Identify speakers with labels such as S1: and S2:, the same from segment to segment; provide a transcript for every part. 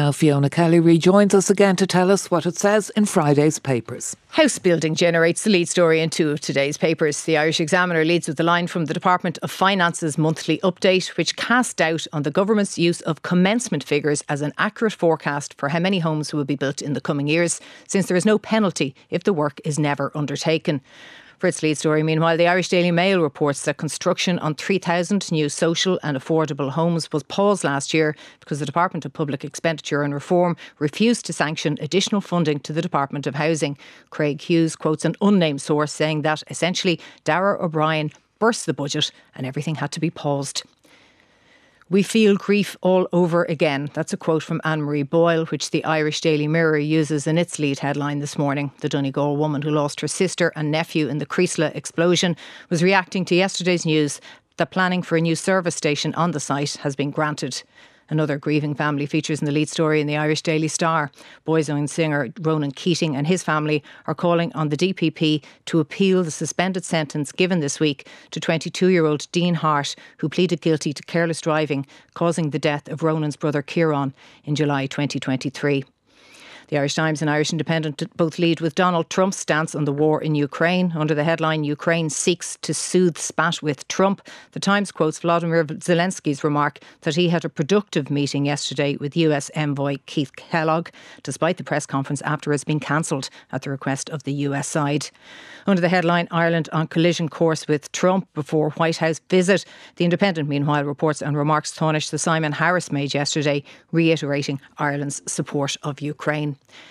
S1: Now Fiona Kelly rejoins us again to tell us what it says in Friday's papers.
S2: House building generates the lead story in two of today's papers. The Irish Examiner leads with the line from the Department of Finance's monthly update, which casts doubt on the government's use of commencement figures as an accurate forecast for how many homes will be built in the coming years, since there is no penalty if the work is never undertaken. For its lead story, meanwhile, the Irish Daily Mail reports that construction on 3,000 new social and affordable homes was paused last year because the Department of Public Expenditure and Reform refused to sanction additional funding to the Department of Housing. Craig Hughes quotes an unnamed source saying that essentially Darragh O'Brien burst the budget and everything had to be paused. We feel grief all over again. That's a quote from Anne-Marie Boyle, which the Irish Daily Mirror uses in its lead headline this morning. The Donegal woman who lost her sister and nephew in the Creasla explosion was reacting to yesterday's news that planning for a new service station on the site has been granted. Another grieving family features in the lead story in the Irish Daily Star. Boyzone singer Ronan Keating and his family are calling on the DPP to appeal the suspended sentence given this week to 22-year-old Dean Hart, who pleaded guilty to careless driving, causing the death of Ronan's brother Kieran in July 2023. The Irish Times and Irish Independent both lead with Donald Trump's stance on the war in Ukraine. Under the headline, Ukraine seeks to soothe spat with Trump. The Times quotes Volodymyr Zelensky's remark that he had a productive meeting yesterday with US envoy Keith Kellogg, despite the press conference afterwards being cancelled at the request of the US side. Under the headline, Ireland on collision course with Trump before White House visit. The Independent, meanwhile, reports on remarks Tánaiste the Simon Harris made yesterday, reiterating Ireland's support of Ukraine.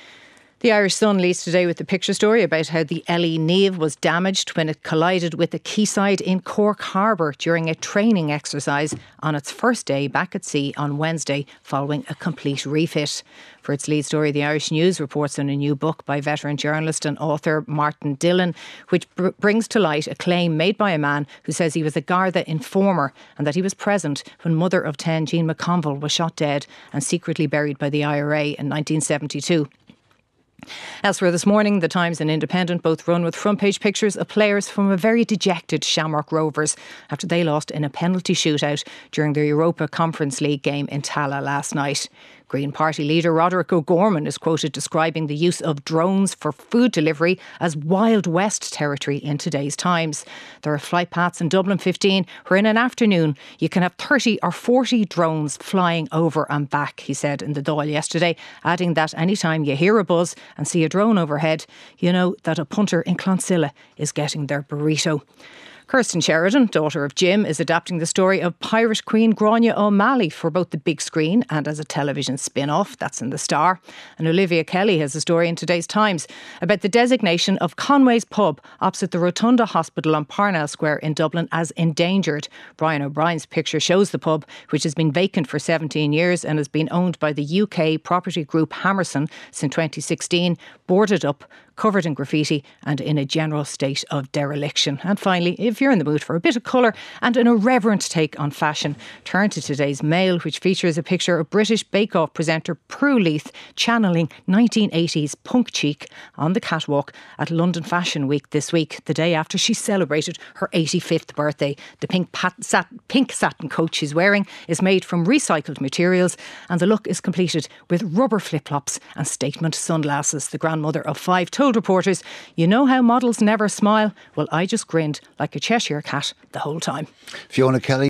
S2: The Irish Sun leads today with the picture story about how the Ellie Niamh was damaged when it collided with a quayside in Cork Harbour during a training exercise on its first day back at sea on Wednesday following a complete refit. For its lead story, the Irish News reports on a new book by veteran journalist and author Martin Dillon, which brings to light a claim made by a man who says he was a Garda informer and that he was present when mother of 10 Jean McConville was shot dead and secretly buried by the IRA in 1972. Elsewhere this morning, the Times and Independent both run with front page pictures of players from a very dejected Shamrock Rovers after they lost in a penalty shootout during the Europa Conference League game in Tallaght last night. Green Party leader Roderick O'Gorman is quoted describing the use of drones for food delivery as Wild West territory in today's Times. There are flight paths in Dublin 15 where in an afternoon you can have 30 or 40 drones flying over and back, he said in the Dáil yesterday, adding that anytime you hear a buzz and see a drone overhead, you know that a punter in Clonsilla is getting their burrito. Kirsten Sheridan, daughter of Jim, is adapting the story of pirate queen Grania O'Malley for both the big screen and as a television spin-off. That's in the Star. And Olivia Kelly has a story in today's Times about the designation of Conway's Pub opposite the Rotunda Hospital on Parnell Square in Dublin as endangered. Brian O'Brien's picture shows the pub, which has been vacant for 17 years and has been owned by the UK property group Hammerson since 2016, boarded up, covered in graffiti and in a general state of dereliction. And finally, if you're in the mood for a bit of colour and an irreverent take on fashion, turn to today's Mail, which features a picture of British Bake Off presenter Prue Leith channeling 1980s punk chic on the catwalk at London Fashion Week this week, the day after she celebrated her 85th birthday. The pink satin coat she's wearing is made from recycled materials and the look is completed with rubber flip-flops and statement sunglasses. The grandmother of 5 told reporters, "You know how models never smile? Well, I just grinned like a Cheshire cat the whole time."
S3: Fiona Kelly.